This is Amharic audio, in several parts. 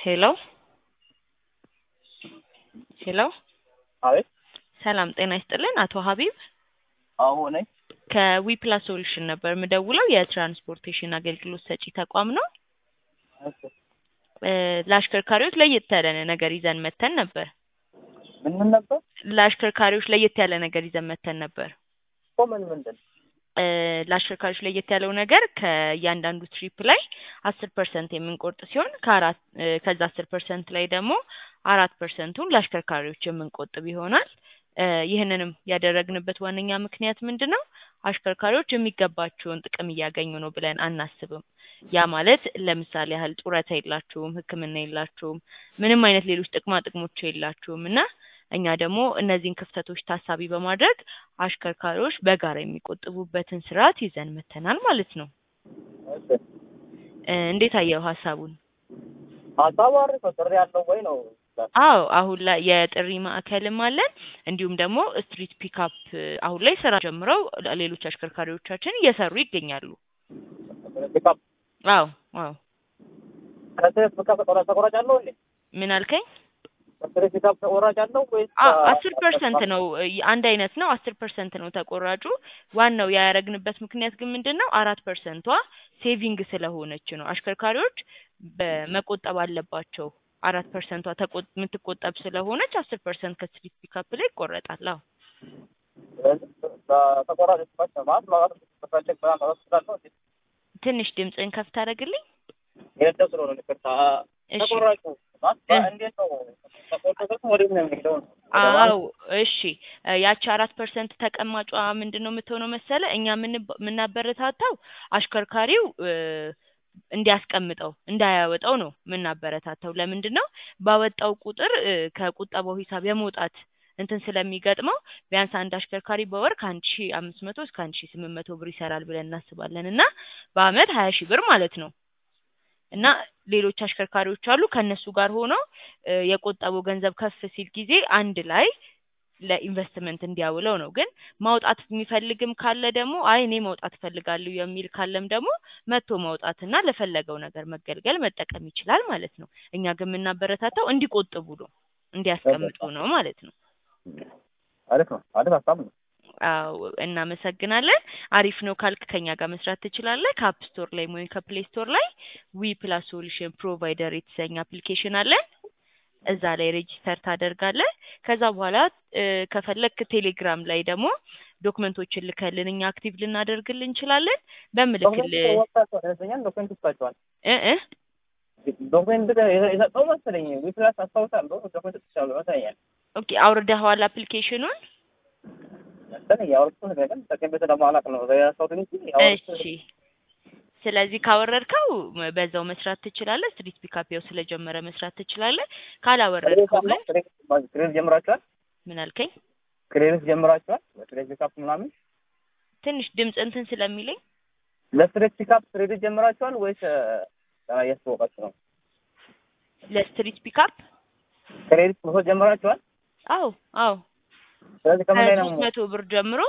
ሄሎ ሄሎ አቤት። ሰላም ጤና ይስጥልን አቶ ሀቢብ አዎ ነኝ። ከዊፕላስ ሶሉሽን ነበር የምደውለው የትራንስፖርቴሽን አገልግሎት ሰጪ ተቋም ነው። እሺ ለአሽከርካሪዎች ለየት ያለ ነገር ይዘን መተን ነበር። ምን ነበር? ለአሽከርካሪዎች ለየት ያለ ነገር ይዘን መተን ነበር። ምንድን? ለአሽከርካሪዎች ለየት ያለው ነገር ከእያንዳንዱ ትሪፕ ላይ 10% የምንቆርጥ ሲሆን ከዛ 10% ላይ ደግሞ 4%ቱን ለአሽከርካሪዎች የምንቆጥብ ይሆናል። ይህንንም ያደረግንበት ዋነኛ ምክንያት ምንድነው? አሽከርካሪዎች የሚገባቸውን ጥቅም እያገኙ ነው ብለን አናስብም። ያ ማለት ለምሳሌ ያህል ጡረታ የላቸውም፣ ሕክምና የላቸውም፣ ምንም አይነት ሌሎች ጥቅማ ጥቅሞች የላቸውም እና እኛ ደግሞ እነዚህን ክፍተቶች ታሳቢ በማድረግ አሽከርካሪዎች በጋራ የሚቆጥቡበትን ስርዓት ይዘን መተናል ማለት ነው። እሺ እንዴት አየው ሀሳቡን? ሀሳቡ አሪፍ ነው። ጥሪ ያለው ወይ ነው? አዎ አሁን ላይ የጥሪ ማዕከልም አለን። እንዲሁም ደግሞ ስትሪት ፒካፕ አሁን ላይ ስራ ጀምረው ሌሎች አሽከርካሪዎቻችን እየሰሩ ይገኛሉ። ፒካፕ አዎ አዎ። ከስሬት ፒካፕ ተቆራጭ አለው እንዴ? ምን አልከኝ? ከስሬት ፒካፕ ተቆራጭ አለው ወይስ? 10% ነው። አንድ አይነት ነው። 10% ነው ተቆራጩ። ዋናው ያያረግንበት ምክንያት ግን ምንድነው? 4%ቷ ሴቪንግ ስለሆነች ነው። አሽከርካሪዎች በመቆጠብ አለባቸው። 4%ቷ የምትቆጠብ ስለሆነች 10% ከስትሪት ፒካፕ ላይ ይቆረጣል። አዎ ተቆራጭ ማለት ትንሽ ድምፅን ከፍ ታደርግልኝ? የደስ ስለሆነ ልክታ ተቆራጭ እንዴት ነው? ተቆራጭ ወደ ምን የሚሄደው? አዎ እሺ። ያቺ 4% ተቀማጯ ምንድነው የምትሆነው መሰለ? እኛ የምናበረታታው አሽከርካሪው እንዲያስቀምጠው እንዳያወጣው ነው የምናበረታታው። ለምንድነው? ባወጣው ቁጥር ከቁጠባው ሂሳብ የመውጣት እንትን ስለሚገጥመው ቢያንስ አንድ አሽከርካሪ በወር ከ1500 እስከ 1800 ብር ይሰራል ብለን እናስባለን እና በአመት 20,000 ብር ማለት ነው። እና ሌሎች አሽከርካሪዎች አሉ ከነሱ ጋር ሆኖ የቆጠበው ገንዘብ ከፍ ሲል ጊዜ አንድ ላይ ለኢንቨስትመንት እንዲያውለው ነው። ግን ማውጣት የሚፈልግም ካለ ደግሞ አይ እኔ ማውጣት ፈልጋለሁ የሚል ካለም ደግሞ መጥቶ ማውጣትና ለፈለገው ነገር መገልገል መጠቀም ይችላል ማለት ነው። እኛ ግን የምናበረታታው እንዲቆጥቡ ነው፣ እንዲያስቀምጡ ነው ማለት ነው። አሪፍ ነው። አሪፍ ሀሳብ ነው። አዎ እናመሰግናለን። አሪፍ ነው ካልክ ከኛ ጋር መስራት ትችላለህ። ከአፕ ስቶር ላይ ወይ ከፕሌይ ስቶር ላይ ዊፕላስ ሶሉሽን ፕሮቫይደር የተሰኘ አፕሊኬሽን አለን። እዛ ላይ ሬጂስተር ታደርጋለህ። ከዛ በኋላ ከፈለክ ቴሌግራም ላይ ደግሞ ዶክመንቶችን ልከልን እኛ አክቲቭ ልናደርግልን እንችላለን። በምልክልህ ዶክመንት ይስጣቸዋል። ዶክመንት የሰጠው መሰለኝ ዊፕላስ አስታውሳለሁ። ዶክመንት ይስጣቸዋል መሰለኝ። ኦኬ አውርደኸዋል አፕሊኬሽኑን? ያወርኩት ነገር ተቀበለ ለማላቅ ነው ያሳውቱኝ እንጂ እሺ ስለዚህ ካወረድከው በዛው መስራት ትችላለህ። ስትሪት ፒካፕ ያው ስለጀመረ መስራት ትችላለህ። ካላወረድከው ግን ክሬዲት ጀምራችኋል? ምን አልከኝ? ክሬዲት ጀምራችኋል? ለስትሪት ፒካፕ ምናምን ትንሽ ድምጽ እንትን ስለሚለኝ ለስትሪት ፒካፕ ክሬዲት ጀምራችኋል ወይስ ያስተዋወቃችሁ ነው? ለስትሪት ፒካፕ ክሬዲት መውሰድ ጀምራችኋል? አዎ አዎ። ስለዚህ ከምን ላይ ነው? 300 ብር ጀምሮ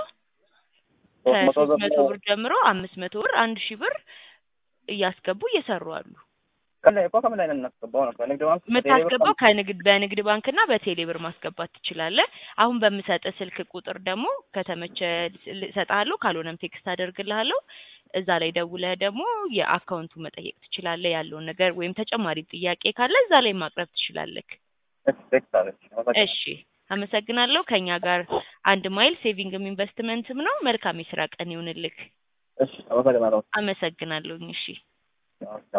300 ብር ጀምሮ 500 ብር 1000 ብር እያስገቡ እየሰሩ አሉ። ከምን ላይ ነው የምናስገባው? ነው ከንግድ ባንክ የምታስገባው በንግድ ባንክና በቴሌ ብር ማስገባት ትችላለህ። አሁን በምሰጥህ ስልክ ቁጥር ደግሞ ከተመቸ እሰጥሃለሁ፣ ካልሆነም ቴክስት አደርግልሃለሁ። እዛ ላይ ደውለህ ደግሞ የአካውንቱ መጠየቅ ትችላለህ። ያለውን ነገር ወይም ተጨማሪ ጥያቄ ካለ እዛ ላይ ማቅረብ ትችላለህ። እሺ አመሰግናለሁ። ከኛ ጋር አንድ ማይል ሴቪንግም ኢንቨስትመንትም ነው። መልካም የስራ ቀን ይሁንልህ። እሺ አመሰግናለሁ። አመሰግናለሁ። እሺ